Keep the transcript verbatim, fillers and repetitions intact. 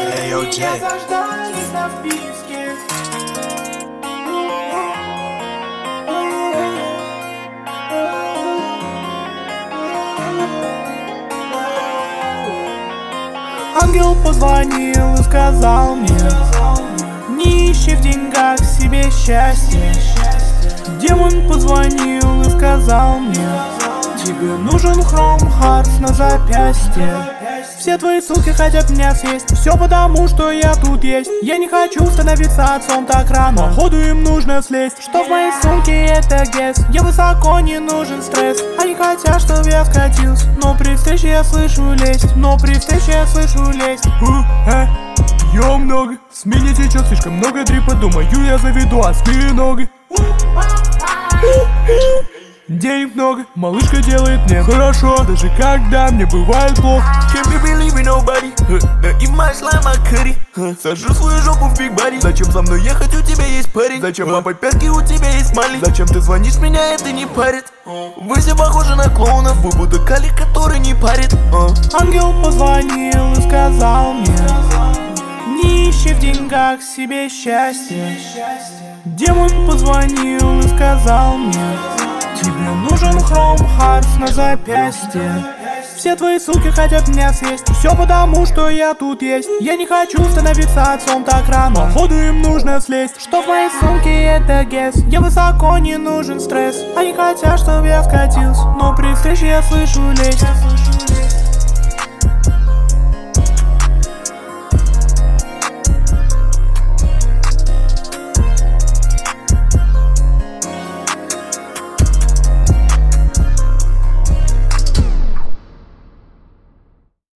Меня заждались на вписке. Ангел позвонил и сказал мне: не ищи в деньгах себе счастье. Демон позвонил и сказал мне: тебе нужен Chrome Hearts на запястье. Все твои ссылки хотят меня съесть. Все потому, что я тут есть. Я не хочу становиться отцом так рано. Походу им нужно слезть. Что в моей сумке это гес. Я высоко, не нужен стресс. Они хотят, чтоб я скатился. Но при встрече я слышу лезть. Но при встрече я слышу лезть. э, Ее много. С меня течет слишком много дрипа. Думаю, я заведу осьминога. Денег много, малышка делает мне хорошо, даже когда мне бывает плохо. Can't be believing nobody, да и в my slime I curry. Сажу свою жопу в big body. Зачем за мной ехать, у тебя есть парень? Зачем лапать пятки, у тебя есть малый? Зачем ты звонишь, меня это не парит? Вы все похожи на клоунов, вы будто калик, который не парит. Ангел позвонил и сказал мне: не ищи в деньгах себе счастье. Демон позвонил и сказал мне: тебе нужен Chrome Hearts на запястье. Все твои ссылки хотят меня съесть. Все потому, что я тут есть. Я не хочу становиться отцом так рано. Походу им нужно слезть. Что в моей сумке это гес. Я высоко, не нужен стресс. Они хотят, чтоб я скатился. Но при встрече я слышу лезть.